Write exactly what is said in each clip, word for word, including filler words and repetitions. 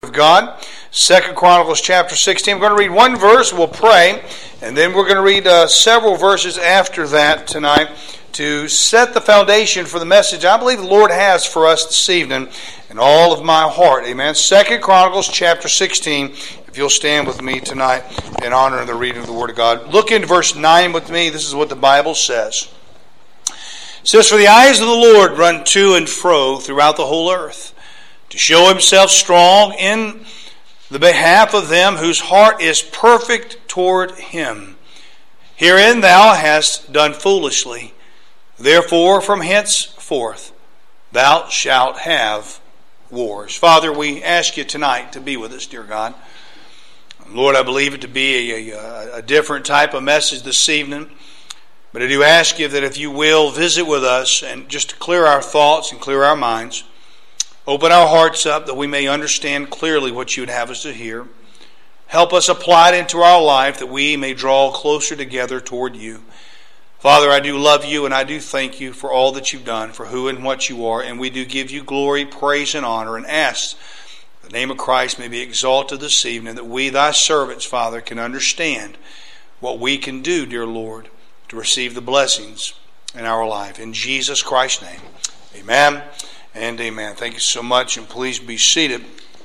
Of God. Second Chronicles chapter sixteen. We're going to read one verse, we'll pray, and then we're going to read uh, several verses after that tonight to set the foundation for the message I believe the Lord has for us this evening in all of my heart. Amen. Second Chronicles chapter sixteen. If you'll stand with me tonight in honor of the reading of the Word of God. Look into verse nine with me. This is what the Bible says. It says, "For the eyes of the Lord run to and fro throughout the whole earth, to show himself strong in the behalf of them whose heart is perfect toward him. Herein thou hast done foolishly. Therefore from henceforth thou shalt have wars." Father, we ask you tonight to be with us, dear God. Lord, I believe it to be a, a, a different type of message this evening. But I do ask you that if you will, visit with us and just to clear our thoughts and clear our minds. Open our hearts up that we may understand clearly what you would have us to hear. Help us apply it into our life that we may draw closer together toward you. Father, I do love you and I do thank you for all that you've done, for who and what you are. And we do give you glory, praise, and honor and ask the name of Christ may be exalted this evening, that we, thy servants, Father, can understand what we can do, dear Lord, to receive the blessings in our life. In Jesus Christ's name, amen. And amen. Thank you so much, and please be seated.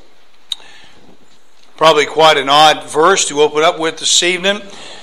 Probably quite an odd verse to open up with this evening.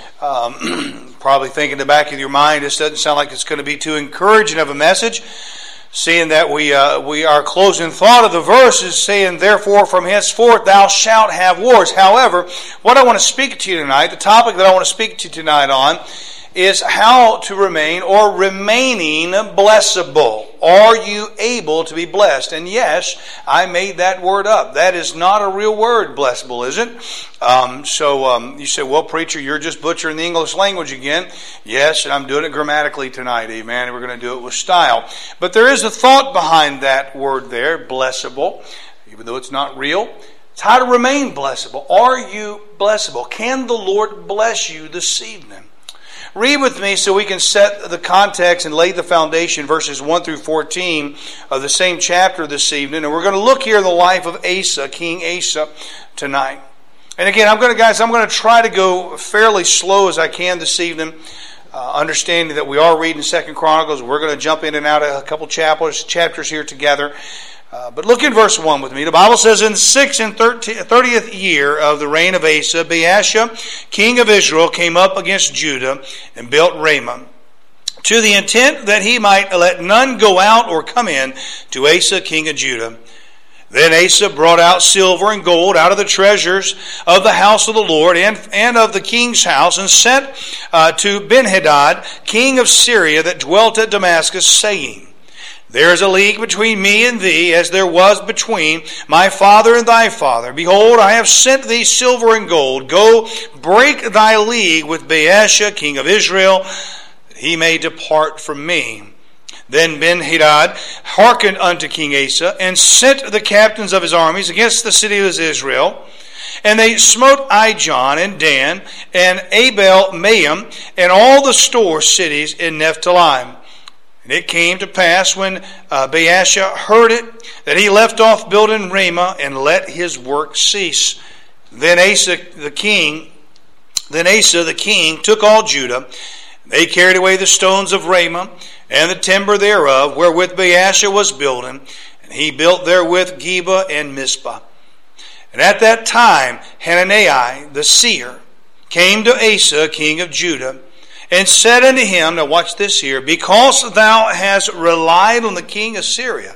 Um, probably thinking in the back of your mind, this doesn't sound like it's going to be too encouraging of a message. Seeing that we uh, we our closing thought of the verse is saying, "Therefore from henceforth thou shalt have wars." However, what I want to speak to you tonight, the topic that I want to speak to you tonight on, is how to remain or remaining blessable. Are you able to be blessed? And yes, I made that word up. That is not a real word, blessable, is it? Um, so um, you say, "Well, preacher, you're just butchering the English language again." Yes, and I'm doing it grammatically tonight, amen. And we're going to do it with style. But there is a thought behind that word there, blessable, even though it's not real. It's how to remain blessable. Are you blessable? Can the Lord bless you this evening? Read with me so we can set the context and lay the foundation, verses one through fourteen of the same chapter this evening. And we're going to look here in the life of Asa, King Asa, tonight. And again, I'm going to, guys, I'm going to try to go fairly slow as I can this evening, uh, understanding that we are reading Second Chronicles. We're going to jump in and out of a couple chapters, chapters here together. Uh, but look in verse one with me. The Bible says, "In the sixth and thirtieth year of the reign of Asa, Baasha, king of Israel, came up against Judah and built Ramah, to the intent that he might let none go out or come in to Asa, king of Judah. Then Asa brought out silver and gold out of the treasures of the house of the Lord and, and of the king's house, and sent uh, to Benhadad, king of Syria, that dwelt at Damascus, saying, There is a league between me and thee, as there was between my father and thy father. Behold, I have sent thee silver and gold. Go, break thy league with Baasha, king of Israel, that he may depart from me. Then Benhadad hearkened unto King Asa, and sent the captains of his armies against the city of Israel. And they smote Ijon and Dan, and Abel-maim, and all the store cities in Nephthalim. And it came to pass when uh, Baasha heard it, that he left off building Ramah and let his work cease. Then Asa the king, then Asa the king took all Judah. They carried away the stones of Ramah and the timber thereof, wherewith Baasha was building, and he built therewith Geba and Mizpah. And at that time Hanani the seer came to Asa king of Judah, and said unto him," now watch this here, "Because thou hast relied on the king of Syria,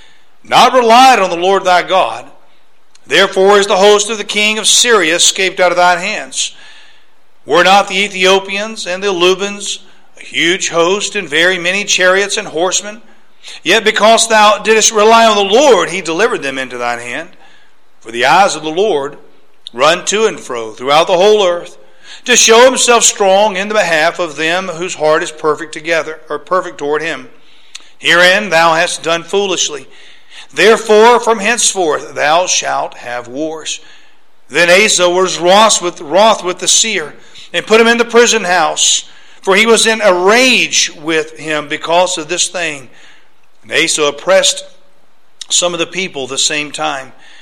not relied on the Lord thy God, therefore is the host of the king of Syria escaped out of thine hands. Were not the Ethiopians and the Lubans a huge host, and very many chariots and horsemen? Yet because thou didst rely on the Lord, he delivered them into thine hand. For the eyes of the Lord run to and fro throughout the whole earth, to show himself strong in the behalf of them whose heart is perfect together, or perfect toward him. Herein thou hast done foolishly. Therefore from henceforth thou shalt have wars." Then Asa was wroth with, wroth with the seer, and put him in the prison house, for he was in a rage with him because of this thing. And Asa oppressed some of the people the same time.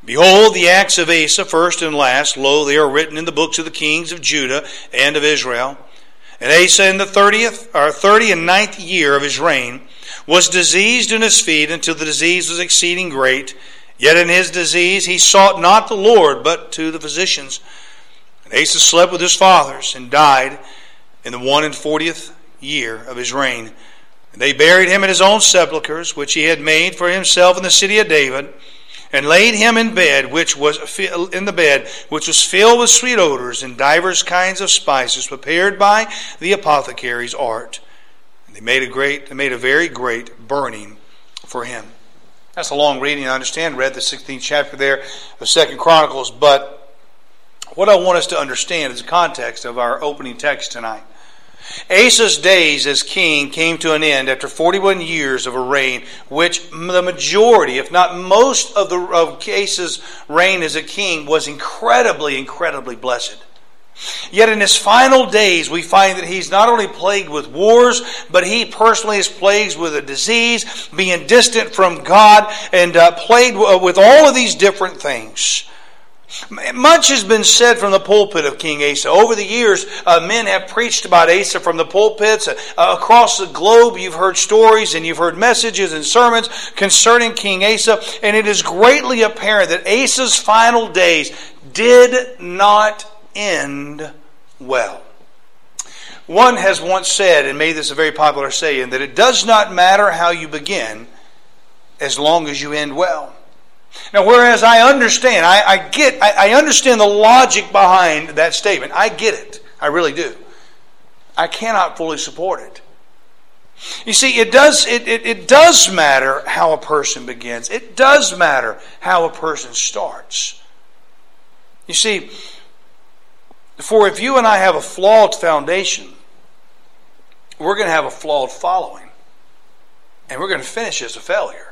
Behold, the acts of Asa, first and last, lo, they are written in the books of the kings of Judah and of Israel. And Asa in the thirtieth or thirty and ninth year of his reign was diseased in his feet until the disease was exceeding great. Yet in his disease he sought not the Lord, but to the physicians. And Asa slept with his fathers and died in the one and fortieth year of his reign. And they buried him in his own sepulchres, which he had made for himself in the city of David, and laid him in bed, which was in the bed, which was filled with sweet odors and divers kinds of spices, prepared by the apothecary's art. And they made a great, they made a very great burning for him. That's a long reading, I understand. Read the sixteenth chapter there of Second Chronicles, but what I want us to understand is the context of our opening text tonight. Asa's days as king came to an end after forty-one years of a reign, which the majority, if not most of the of Asa's reign as a king was incredibly, incredibly blessed. Yet in his final days, we find that he's not only plagued with wars, but he personally is plagued with a disease, being distant from God, and uh, plagued with all of these different things. Much has been said from the pulpit of King Asa. Over the years, uh, men have preached about Asa from the pulpits. Uh, across the globe, you've heard stories and you've heard messages and sermons concerning King Asa. And it is greatly apparent that Asa's final days did not end well. One has once said, and made this a very popular saying, that it does not matter how you begin as long as you end well. Now, whereas I understand, I, I get, I, I understand the logic behind that statement. I get it. I really do. I cannot fully support it. You see, it does, it, it, it does matter how a person begins. It does matter how a person starts. You see, for if you and I have a flawed foundation, we're going to have a flawed following. And we're going to finish as a failure.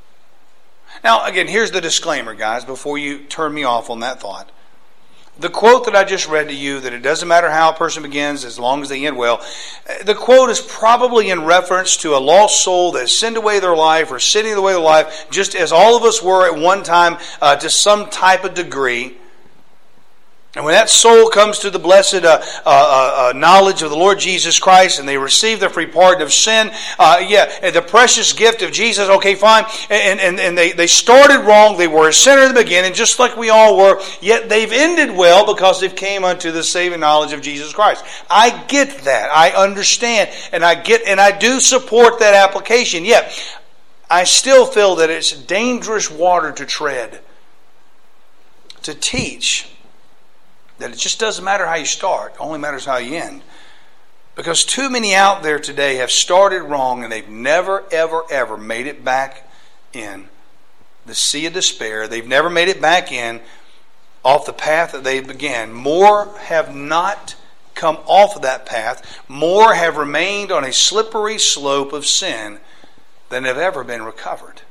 Now, again, here's the disclaimer, guys, before you turn me off on that thought. The quote that I just read to you, that it doesn't matter how a person begins as long as they end well, the quote is probably in reference to a lost soul that sinned away their life or sinning away their life, just as all of us were at one time uh, to some type of degree. And when that soul comes to the blessed uh, uh, uh, knowledge of the Lord Jesus Christ and they receive the free pardon of sin, uh, yeah, the precious gift of Jesus, okay, fine, and, and, and they, they started wrong, they were a sinner in the beginning, just like we all were, yet they've ended well because they've came unto the saving knowledge of Jesus Christ. I get that, I understand, and I get, and I do support that application, yet I still feel that it's dangerous water to tread, to teach that it just doesn't matter how you start. It only matters how you end. Because too many out there today have started wrong and they've never, ever, ever made it back in the sea of despair. They've never made it back in off the path that they began. More have not come off of that path. More have remained on a slippery slope of sin than have ever been recovered.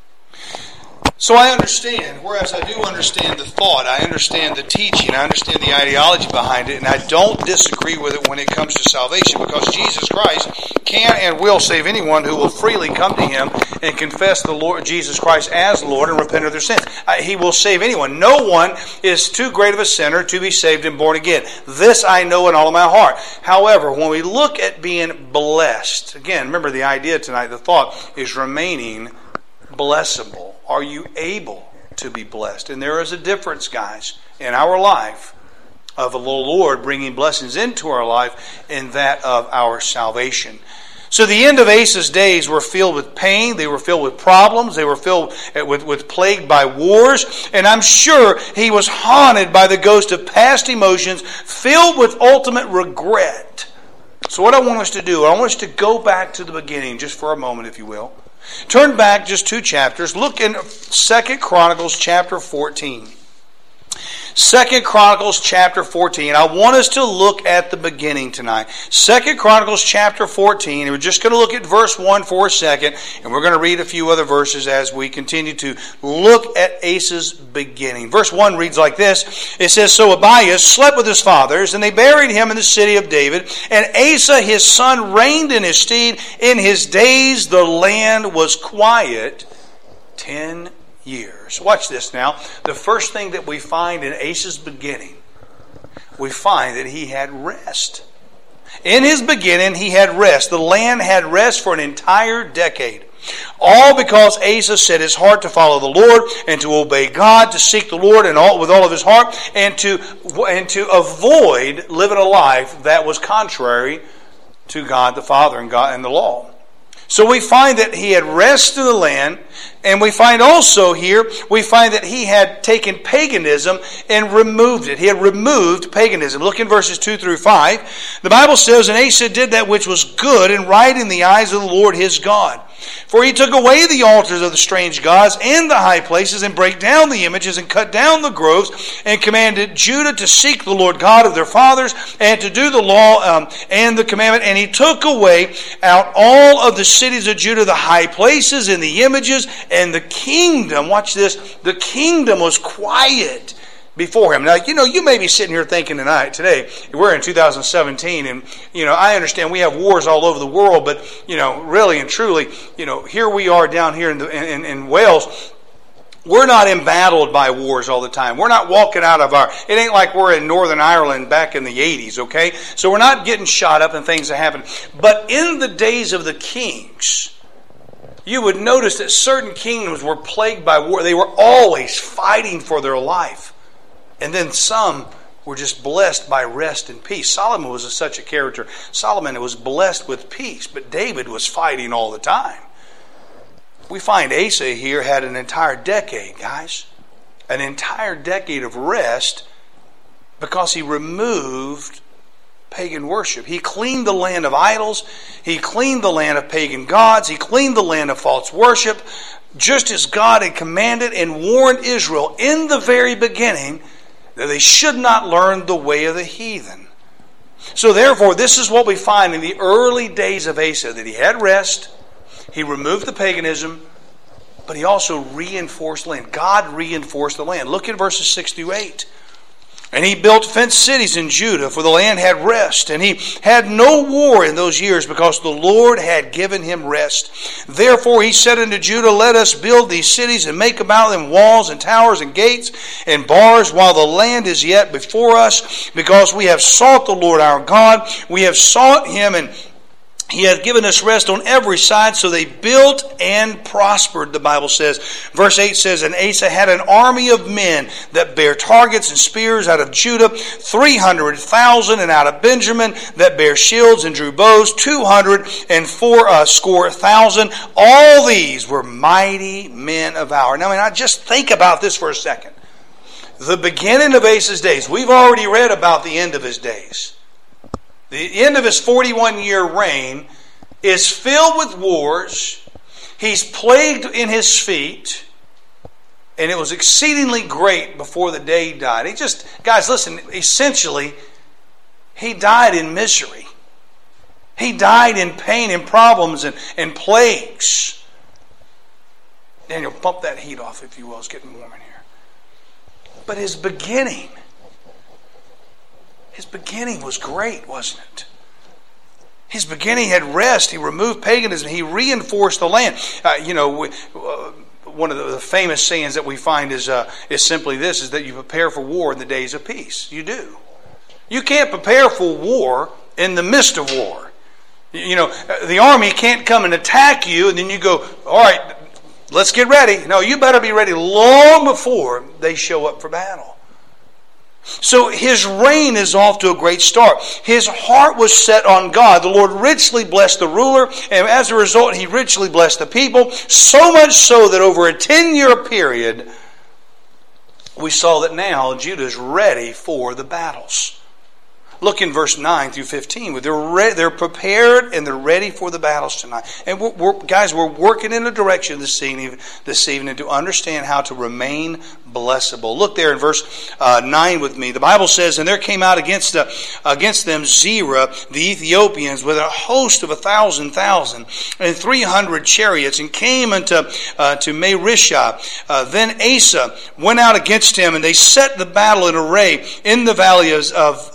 So I understand, whereas I do understand the thought, I understand the teaching, I understand the ideology behind it, and I don't disagree with it when it comes to salvation, because Jesus Christ can and will save anyone who will freely come to Him and confess the Lord Jesus Christ as Lord and repent of their sins. He will save anyone. No one is too great of a sinner to be saved and born again. This I know in all of my heart. However, when we look at being blessed, again, remember the idea tonight, the thought is remaining blessable. Are you able to be blessed? And there is a difference, guys, in our life of the Lord bringing blessings into our life and that of our salvation. So the end of Asa's days were filled with pain. They were filled with problems. They were filled with, with plagued by wars. And I'm sure he was haunted by the ghost of past emotions, filled with ultimate regret. So what I want us to do, I want us to go back to the beginning just for a moment, if you will. Turn back just two chapters. Look in Second Chronicles chapter fourteen. Second Chronicles chapter fourteen. I want us to look at the beginning tonight. Second Chronicles chapter fourteen. And we're just going to look at verse one for a second. And we're going to read a few other verses as we continue to look at Asa's beginning. Verse one reads like this. It says, So Abias slept with his fathers, and they buried him in the city of David. And Asa his son reigned in his stead. In his days the land was quiet ten years. years. Watch this now. The first thing that we find in Asa's beginning, we find that he had rest. In his beginning, he had rest. The land had rest for an entire decade. All because Asa set his heart to follow the Lord and to obey God, to seek the Lord and all, with all of his heart, and to, and to avoid living a life that was contrary to God the Father and God and the law. So we find that he had rest in the land, and we find also here, we find that he had taken paganism and removed it. He had removed paganism. Look in verses two through five. The Bible says, "And Asa did that which was good and right in the eyes of the Lord his God. For he took away the altars of the strange gods and the high places, and brake down the images, and cut down the groves, and commanded Judah to seek the Lord God of their fathers, and to do the law um, and the commandment. And he took away out all of the cities of Judah, the high places and the images, and the kingdom." Watch this. The kingdom was quiet before him. Now, you know, you may be sitting here thinking tonight, today, we're in two thousand seventeen, and, you know, I understand we have wars all over the world, but, you know, really and truly, you know, here we are down here in, the, in, in Wales. We're not embattled by wars all the time. We're not walking out of our... It ain't like we're in Northern Ireland back in the eighties, okay? So we're not getting shot up and things that happen. But in the days of the kings, you would notice that certain kingdoms were plagued by war. They were always fighting for their life. And then some were just blessed by rest and peace. Solomon was such a character. Solomon was blessed with peace, but David was fighting all the time. We find Asa here had an entire decade, guys. An entire decade of rest because he removed pagan worship. He cleaned the land of idols. He cleaned the land of pagan gods. He cleaned the land of false worship, just as God had commanded and warned Israel in the very beginning that they should not learn the way of the heathen. So therefore, this is what we find in the early days of Asa, that he had rest, he removed the paganism, but he also reinforced the land. God reinforced the land. Look at verses six through eight. "And he built fenced cities in Judah, for the land had rest. And he had no war in those years, because the Lord had given him rest. Therefore he said unto Judah, Let us build these cities, and make about them walls and towers and gates and bars, while the land is yet before us, because we have sought the Lord our God. We have sought him, and he hath given us rest on every side." So they built and prospered, the Bible says. Verse eight says, "And Asa had an army of men that bare targets and spears out of Judah, three hundred thousand, and out of Benjamin that bare shields and drew bows, two hundred and four uh, score thousand. All these were mighty men of valor." Now, I mean, I just think about this for a second. The beginning of Asa's days, we've already read about the end of his days. The end of his forty-one-year reign is filled with wars. He's plagued in his feet. And it was exceedingly great before the day he died. He just, guys, listen, essentially, he died in misery. He died in pain and problems and, and plagues. Daniel, pump that heat off, if you will. It's getting warm in here. But his beginning... His beginning was great, wasn't it? His beginning had rest. He removed paganism. He reinforced the land. Uh, you know, we, uh, one of the, the famous sayings that we find is uh, is simply this, is that you prepare for war in the days of peace. You do. You can't prepare for war in the midst of war. You know, the army can't come and attack you and then you go, all right, let's get ready. No, you better be ready long before they show up for battle. So his reign is off to a great start. His heart was set on God. The Lord richly blessed the ruler, and as a result, he richly blessed the people. So much so that over a ten-year period, we saw that now Judah is ready for the battles. Look in verse nine through fifteen. They're, re- they're prepared and they're ready for the battles tonight. And we're, we're, guys, we're working in a direction this evening, this evening to understand how to remain blessable. Look there in verse uh, nine with me. The Bible says, "And there came out against uh, against them Zerah, the Ethiopians, with a host of a thousand thousand, and three hundred chariots, and came unto uh, to Marishah. Uh, then Asa went out against him, and they set the battle in array in the valley of, of Zephath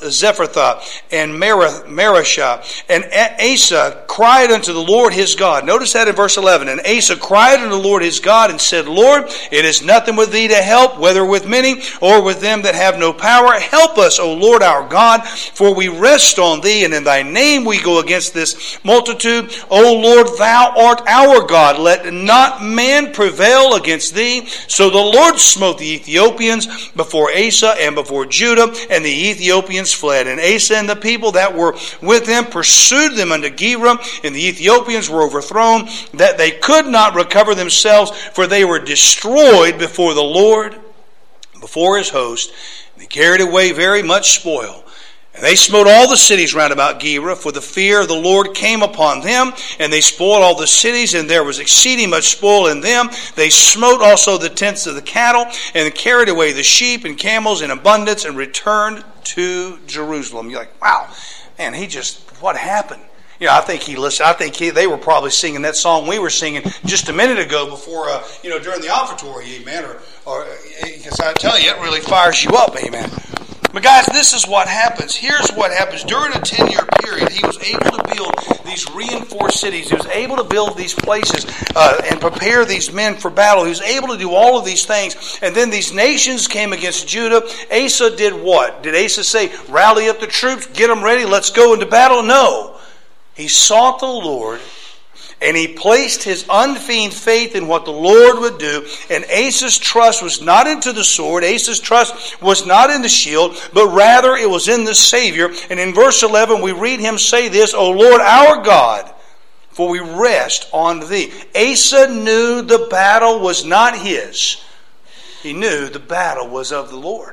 Ephrathah and Marashah. And Asa cried unto the Lord his God. Notice that in verse eleven. And Asa cried unto the Lord his God and said, Lord, it is nothing with thee to help, whether with many or with them that have no power. Help us, O Lord our God, for we rest on thee, and in thy name we go against this multitude. O Lord, thou art our God. Let not man prevail against thee. So the Lord smote the Ethiopians before Asa and before Judah, and the Ethiopians fled. And Asa and the people that were with him pursued them unto Geba, and the Ethiopians were overthrown, that they could not recover themselves, for they were destroyed before the Lord, before his host. They carried away very much spoil. And they smote all the cities round about Geba, for the fear of the Lord came upon them, and they spoiled all the cities, and there was exceeding much spoil in them. They smote also the tents of the cattle, and carried away the sheep and camels in abundance, and returned to Jerusalem. You're like, wow, man, he just, what happened? You know, I think he listened. I think he, they were probably singing that song we were singing just a minute ago before, uh, you know, during the offertory, amen. Or, or because I tell you, it really fires you up, amen. But guys, this is what happens. Here's what happens. During a ten-year period, he was able to build these reinforced cities. He was able to build these places uh, and prepare these men for battle. He was able to do all of these things. And then these nations came against Judah. Asa did what? Did Asa say, rally up the troops, get them ready, let's go into battle? No. He sought the Lord, and he placed his unfeigned faith in what the Lord would do. And Asa's trust was not into the sword. Asa's trust was not in the shield, but rather it was in the Savior. And in verse eleven, we read him say this, O Lord our God, for we rest on thee. Asa knew the battle was not his. He knew the battle was of the Lord.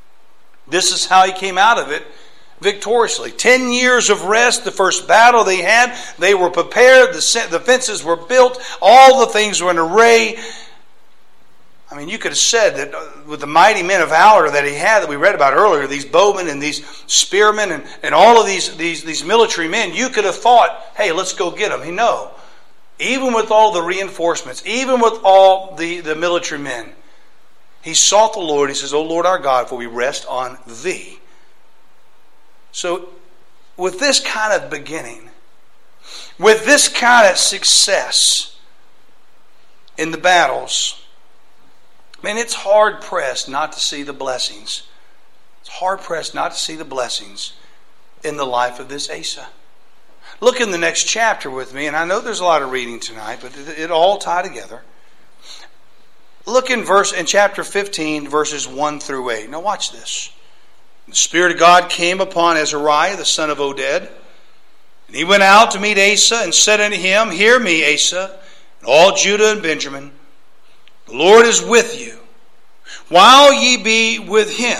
This is how he came out of it victoriously. Ten years of rest, the first battle they had, they were prepared, the, the fences were built, all the things were in array. I mean, you could have said that with the mighty men of valor that he had, that we read about earlier, these bowmen and these spearmen and, and all of these, these, these military men, you could have thought, hey, let's go get them. He, no. Even with all the reinforcements, even with all the, the military men, he sought the Lord. He says, O Lord our God, for we rest on thee. So, with this kind of beginning, with this kind of success in the battles, man, it's hard-pressed not to see the blessings. It's hard-pressed not to see the blessings in the life of this Asa. Look in the next chapter with me, and I know there's a lot of reading tonight, but it, it all tie together. Look in verse in chapter fifteen, verses one through eight. Now watch this. The Spirit of God came upon Azariah, the son of Oded. And he went out to meet Asa and said unto him, Hear me, Asa, and all Judah and Benjamin. The Lord is with you, while ye be with him.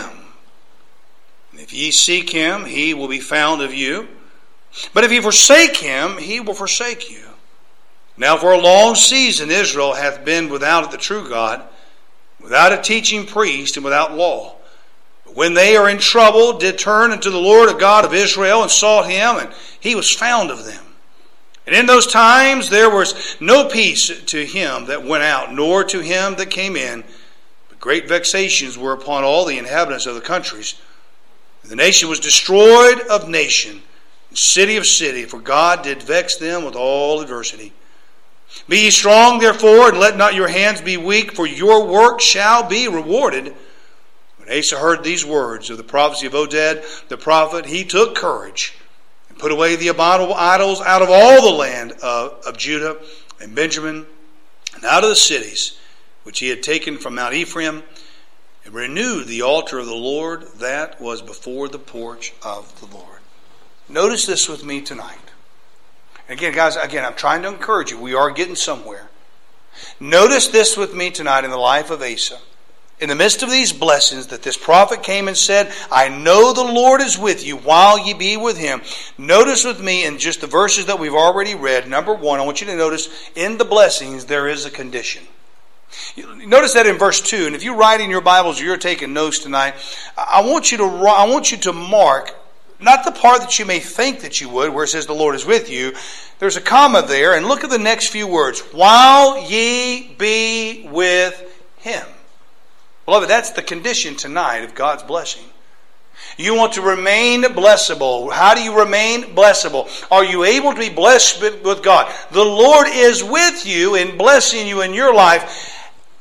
And if ye seek him, he will be found of you. But if ye forsake him, he will forsake you. Now for a long season Israel hath been without the true God, without a teaching priest, and without law. When they are in trouble, did turn unto the Lord, the God of Israel, and sought him, and he was found of them. And in those times there was no peace to him that went out, nor to him that came in. But great vexations were upon all the inhabitants of the countries. And the nation was destroyed of nation, and city of city, for God did vex them with all adversity. Be ye strong, therefore, and let not your hands be weak, for your work shall be rewarded. When Asa heard these words of the prophecy of Oded the prophet, he took courage and put away the abominable idols out of all the land of, of Judah and Benjamin and out of the cities which he had taken from Mount Ephraim, and renewed the altar of the Lord that was before the porch of the Lord. Notice this with me tonight. Again, guys, again, I'm trying to encourage you. We are getting somewhere. Notice this with me tonight in the life of Asa. In the midst of these blessings that this prophet came and said, I know the Lord is with you while ye be with him. Notice with me in just the verses that we've already read. Number one, I want you to notice in the blessings there is a condition. Notice that in verse two. And if you're writing your Bibles or you're taking notes tonight, I want you to I want you to mark not the part that you may think that you would, where it says the Lord is with you. There's a comma there, and look at the next few words. While ye be with him. Beloved, that's the condition tonight of God's blessing. You want to remain blessable. How do you remain blessable? Are you able to be blessed with God? The Lord is with you in blessing you in your life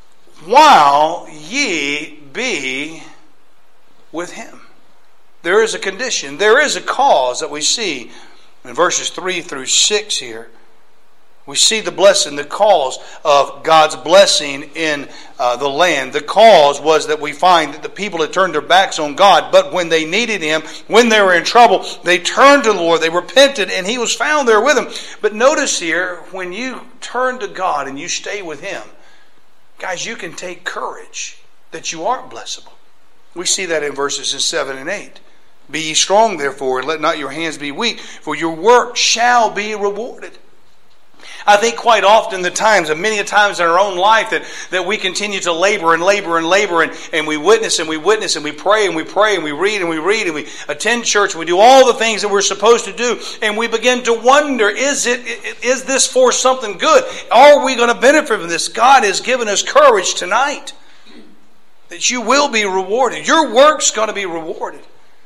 while ye be with Him. There is a condition. There is a cause that we see in verses three through six here. We see the blessing, the cause of God's blessing in uh, the land. The cause was that we find that the people had turned their backs on God, but when they needed Him, when they were in trouble, they turned to the Lord, they repented, and He was found there with them. But notice here, when you turn to God and you stay with Him, guys, you can take courage that you aren't blessable. We see that in verses seven and eight. Be ye strong, therefore, and let not your hands be weak, for your work shall be rewarded. I think quite often the times, and many a times in our own life, that, that we continue to labor and labor and labor, and, and we witness and we witness and we pray and we pray and we read and we read and we attend church and we do all the things that we're supposed to do, and we begin to wonder, is it is this for something good? Are we going to benefit from this? God has given us courage tonight that you will be rewarded. Your work's going to be rewarded.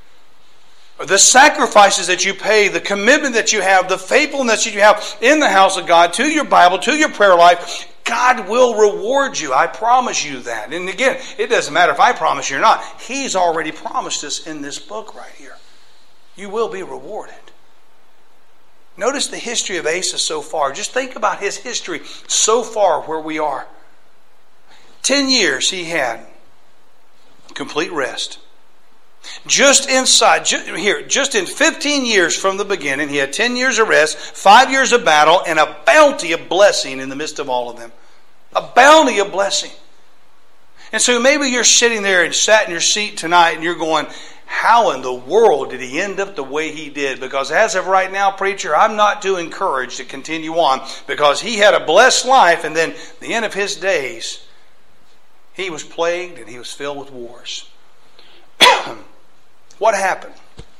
The sacrifices that you pay, the commitment that you have, the faithfulness that you have in the house of God, to your Bible, to your prayer life, God will reward you. I promise you that. And again, it doesn't matter if I promise you or not. He's already promised us in this book right here. You will be rewarded. Notice the history of Asa so far. Just think about his history so far where we are. Ten years he had complete rest. Just inside, here, just in fifteen years from the beginning, he had ten years of rest, five years of battle, and a bounty of blessing in the midst of all of them. A bounty of blessing. And so maybe you're sitting there and sat in your seat tonight and you're going, how in the world did he end up the way he did? Because as of right now, preacher, I'm not too encouraged to continue on, because he had a blessed life, and then at the end of his days, he was plagued and he was filled with wars. What happened?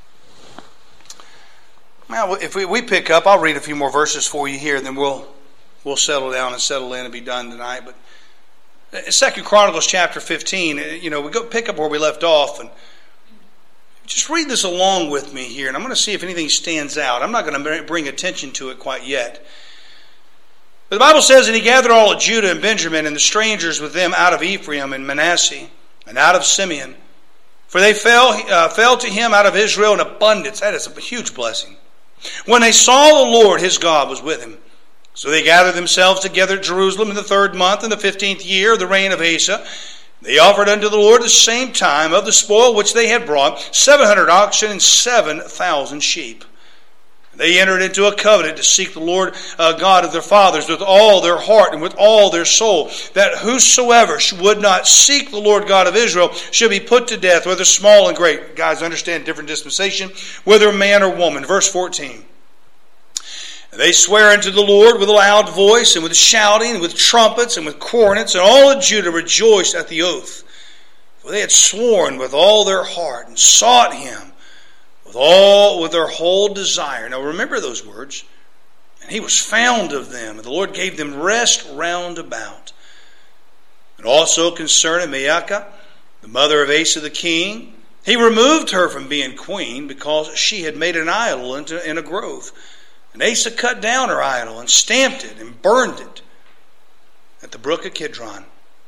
Well, if we, we pick up, I'll read a few more verses for you here, and then we'll we'll settle down and settle in and be done tonight. But Second Chronicles chapter fifteen, you know, we go pick up where we left off, and just read this along with me here, and I'm going to see if anything stands out. I'm not going to bring attention to it quite yet. But the Bible says, and he gathered all of Judah and Benjamin and the strangers with them out of Ephraim and Manasseh and out of Simeon. For they fell, uh, fell to him out of Israel in abundance. That is a huge blessing. When they saw the Lord, his God was with him. So they gathered themselves together at Jerusalem in the third month, in the fifteenth year of the reign of Asa. They offered unto the Lord at the same time of the spoil which they had brought, seven hundred oxen and seven thousand sheep. They entered into a covenant to seek the Lord uh, God of their fathers with all their heart and with all their soul, that whosoever would not seek the Lord God of Israel should be put to death, whether small and great. Guys, understand different dispensation, whether man or woman. Verse fourteen. They swear unto the Lord with a loud voice, and with shouting, and with trumpets, and with cornets, and all of Judah rejoiced at the oath. For they had sworn with all their heart, and sought him with all with their whole desire. Now remember those words. And he was found of them, and the Lord gave them rest round about. And also concerning Maacah, the mother of Asa the king, he removed her from being queen, because she had made an idol in a grove. And Asa cut down her idol, and stamped it, and burned it at the brook of Kidron.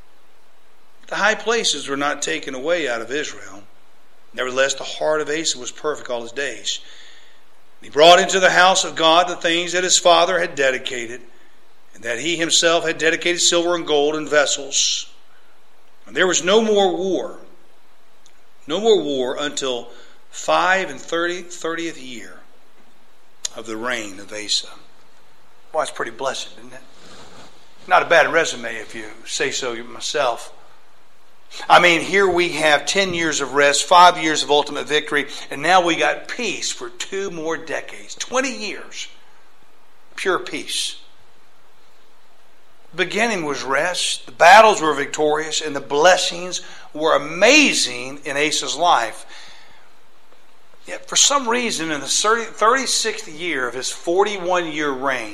The high places were not taken away out of Israel. Nevertheless, the heart of Asa was perfect all his days. He brought into the house of God the things that his father had dedicated, and that he himself had dedicated silver and gold and vessels. And there was no more war, no more war until five and thirty thirtieth year of the reign of Asa. Boy, it's pretty blessed, isn't it? Not a bad resume, if you say so myself. I mean, here we have ten years of rest, five years of ultimate victory, and now we got peace for two more decades. twenty years. Pure peace. The beginning was rest, the battles were victorious, and the blessings were amazing in Asa's life. Yet for some reason, in the thirty-sixth year of his forty-one year reign,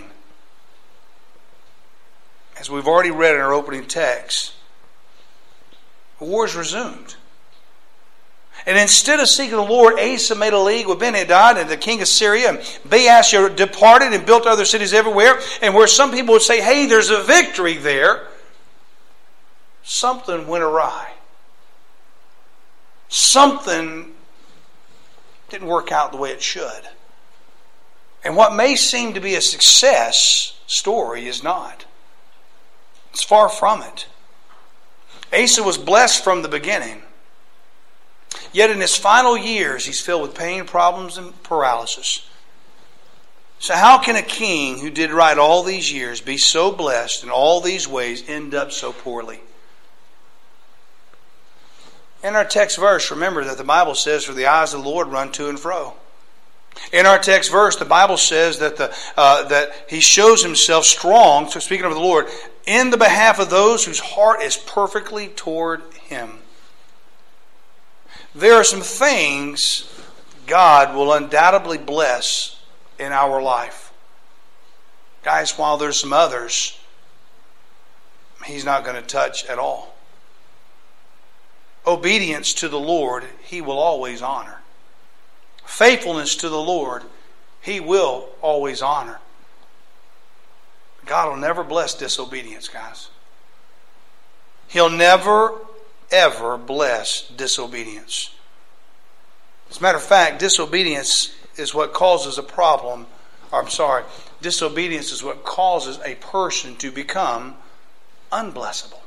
as we've already read in our opening text, the war is resumed. And instead of seeking the Lord, Asa made a league with Ben-Hadad and the king of Syria. And Baasha departed and built other cities everywhere. And where some people would say, hey, there's a victory there, something went awry. Something didn't work out the way it should. And what may seem to be a success story is not. It's far from it. Asa was blessed from the beginning. Yet in his final years, he's filled with pain, problems, and paralysis. So how can a king who did right all these years be so blessed in all these ways end up so poorly? In our text verse, remember that the Bible says, for the eyes of the Lord run to and fro. In our text verse, the Bible says that the uh, that He shows Himself strong, so speaking of the Lord, in the behalf of those whose heart is perfectly toward Him. There are some things God will undoubtedly bless in our life. Guys, while there's some others He's not going to touch at all. Obedience to the Lord, He will always honor. Faithfulness to the Lord, He will always honor. God will never bless disobedience, guys. He'll never, ever bless disobedience. As a matter of fact, disobedience is what causes a problem. Or, I'm sorry, disobedience is what causes a person to become unblessable.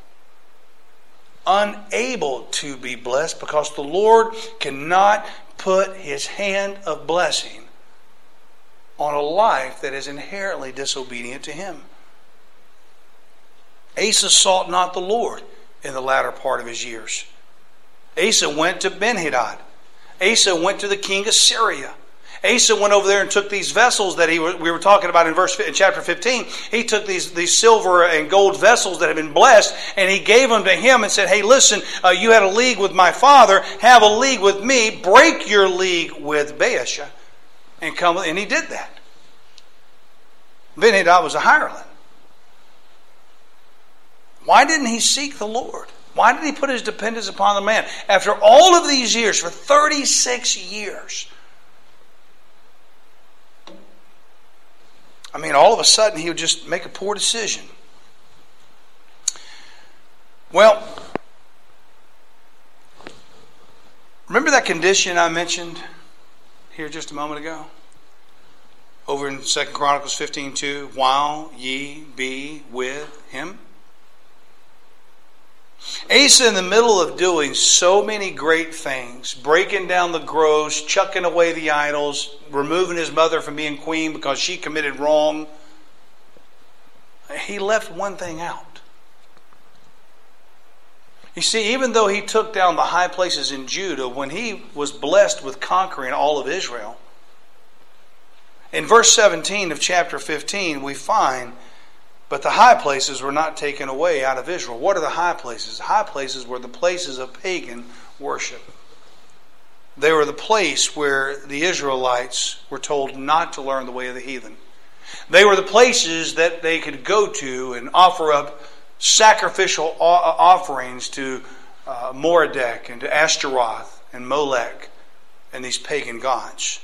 Unable to be blessed, because the Lord cannot put His hand of blessing on a life that is inherently disobedient to Him. Asa sought not the Lord in the latter part of his years. Asa went to Ben-Hadad. Asa went to the king of Syria. Asa went over there and took these vessels that he we were talking about in verse in chapter fifteen. He took these, these silver and gold vessels that had been blessed, and he gave them to him and said, hey, listen, uh, you had a league with my father. Have a league with me. Break your league with Baasha. And come, and he did that. Ben-Hadad was a hireling. Why didn't he seek the Lord? Why did he put his dependence upon the man? After all of these years, for thirty-six years, I mean, all of a sudden, he would just make a poor decision. Well, remember that condition I mentioned here just a moment ago? Over in Second Chronicles fifteen two, while ye be with him. Asa, in the middle of doing so many great things, breaking down the groves, chucking away the idols, removing his mother from being queen because she committed wrong, he left one thing out. You see, even though he took down the high places in Judah, when he was blessed with conquering all of Israel, in verse seventeen of chapter fifteen, we find, but the high places were not taken away out of Israel. What are the high places? The high places were the places of pagan worship. They were the place where the Israelites were told not to learn the way of the heathen. They were the places that they could go to and offer up sacrificial offerings to uh, Moradek and to Ashtaroth and Molech and these pagan gods.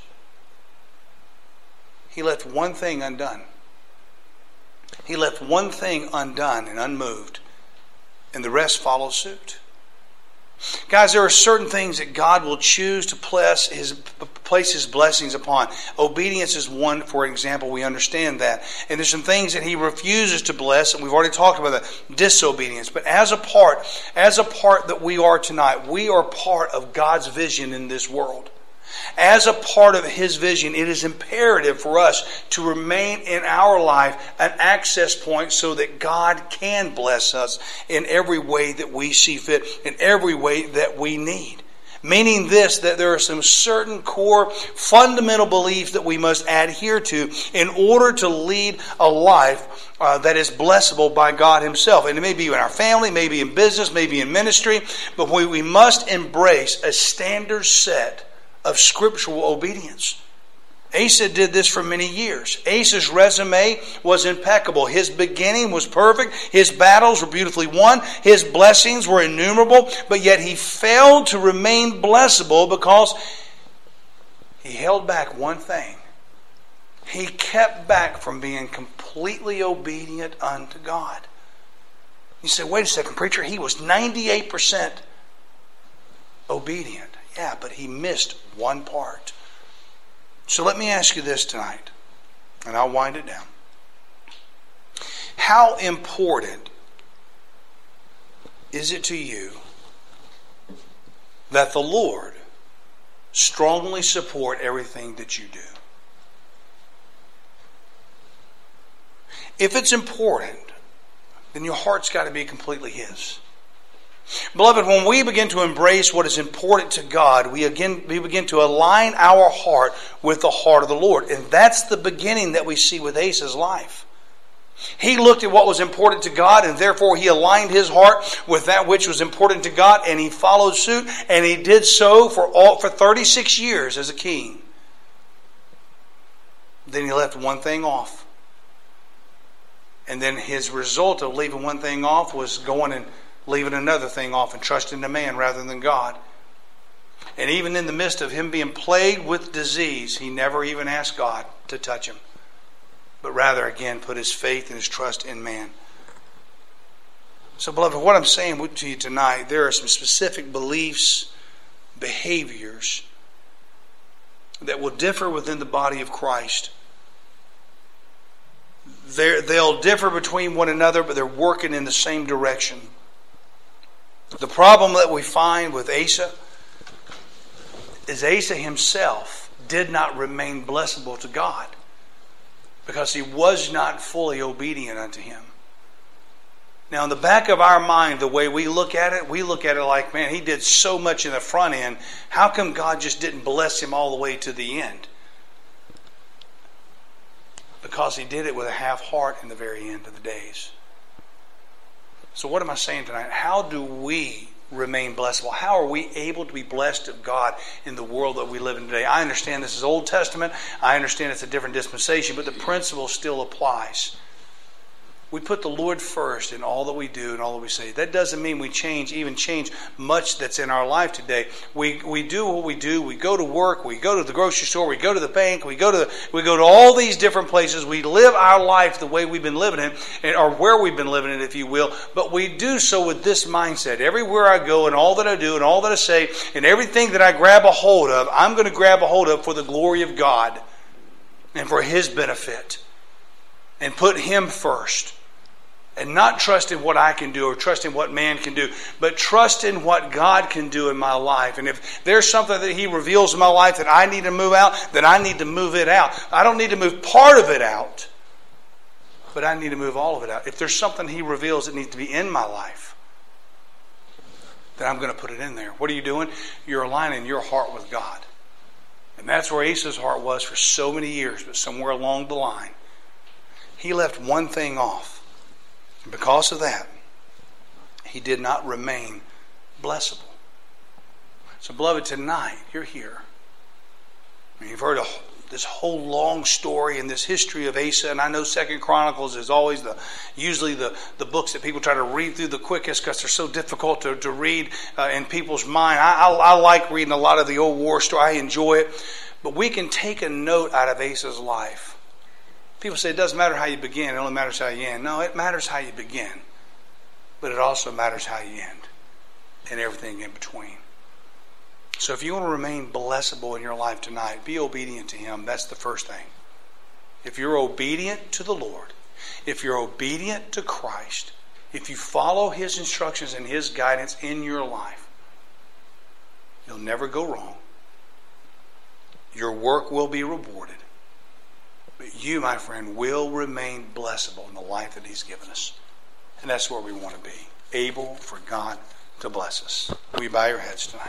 He left one thing undone. He left one thing undone and unmoved, and the rest follow suit. Guys, there are certain things that God will choose to place his, place his blessings upon. Obedience is one, for example. We understand that. And there's some things that He refuses to bless, and we've already talked about that. Disobedience. But as a part, as a part that we are tonight, we are part of God's vision in this world. As a part of His vision, it is imperative for us to remain in our life an access point so that God can bless us in every way that we see fit, in every way that we need. Meaning this, that there are some certain core fundamental beliefs that we must adhere to in order to lead a life uh, that is blessable by God Himself. And it may be in our family, maybe in business, maybe in ministry, but we, we must embrace a standard set of scriptural obedience. Asa did this for many years. Asa's resume was impeccable. His beginning was perfect. His battles were beautifully won. His blessings were innumerable. But yet he failed to remain blessable because he held back one thing. He kept back from being completely obedient unto God. You say, wait a second, preacher, he was ninety-eight percent obedient. Yeah, but he missed one part. So let me ask you this tonight, and I'll wind it down. How important is it to you that the Lord strongly support everything that you do? If it's important, then your heart's got to be completely His. Beloved, when we begin to embrace what is important to God, we again we begin to align our heart with the heart of the Lord. And that's the beginning that we see with Asa's life. He looked at what was important to God, and therefore he aligned his heart with that which was important to God, and he followed suit, and he did so for all for thirty-six years as a king. Then he left one thing off. And then his result of leaving one thing off was going and leaving another thing off and trusting the man rather than God. And even in the midst of him being plagued with disease, he never even asked God to touch him, but rather again put his faith and his trust in man. So beloved, what I'm saying to you tonight, there are some specific beliefs, behaviors that will differ within the body of Christ. They're, they'll differ between one another, but they're working in the same direction. The problem that we find with Asa is Asa himself did not remain blessable to God because he was not fully obedient unto him. Now, in the back of our mind, the way we look at it, we look at it like, man, he did so much in the front end. How come God just didn't bless him all the way to the end? Because he did it with a half heart in the very end of the days. So what am I saying tonight? How do we remain blessable? How are we able to be blessed of God in the world that we live in today? I understand this is Old Testament. I understand it's a different dispensation, but the principle still applies. We put the Lord first in all that we do and all that we say. That doesn't mean we change, even change much that's in our life today. We we do what we do. We go to work. We go to the grocery store. We go to the bank. We go to the, we go to all these different places. We live our life the way we've been living it, or where we've been living it, if you will. But we do so with this mindset. Everywhere I go and all that I do and all that I say and everything that I grab a hold of, I'm going to grab a hold of for the glory of God and for His benefit. And put Him first. And not trust in what I can do or trust in what man can do, but trust in what God can do in my life. And if there's something that He reveals in my life that I need to move out, then I need to move it out. I don't need to move part of it out, but I need to move all of it out. If there's something He reveals that needs to be in my life, then I'm going to put it in there. What are you doing? You're aligning your heart with God. And that's where Asa's heart was for so many years, but somewhere along the line, he left one thing off. And because of that, he did not remain blessable. So, beloved, tonight, you're here. I mean, you've heard a, this whole long story and this history of Asa, and I know Second Chronicles is always the usually the, the books that people try to read through the quickest because they're so difficult to, to read uh, in people's mind. I, I, I like reading a lot of the old war story. I enjoy it. But we can take a note out of Asa's life. People say it doesn't matter how you begin, it only matters how you end. No, it matters how you begin. But it also matters how you end. And everything in between. So if you want to remain blessable in your life tonight, be obedient to Him. That's the first thing. If you're obedient to the Lord, if you're obedient to Christ, if you follow His instructions and His guidance in your life, you'll never go wrong. Your work will be rewarded. But you, my friend, will remain blessable in the life that He's given us. And that's where we want to be. Able for God to bless us. Will you bow your heads tonight?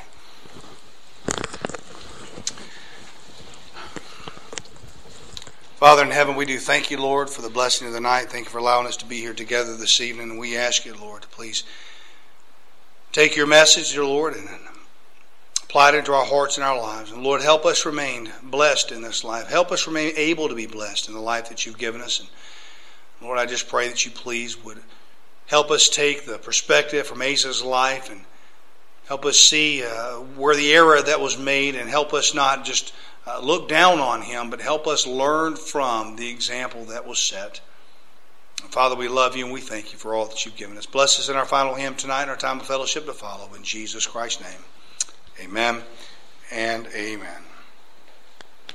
Father in heaven, we do thank You, Lord, for the blessing of the night. Thank You for allowing us to be here together this evening. And we ask You, Lord, to please take Your message, dear Lord, and apply it into our hearts and our lives. And Lord, help us remain blessed in this life. Help us remain able to be blessed in the life that you've given us. And Lord, I just pray that you please would help us take the perspective from Asa's life and help us see uh, where the error that was made, and help us not just uh, look down on him, but help us learn from the example that was set. And Father, we love you and we thank you for all that you've given us. Bless us in our final hymn tonight and our time of fellowship to follow. In Jesus Christ's name, amen and amen.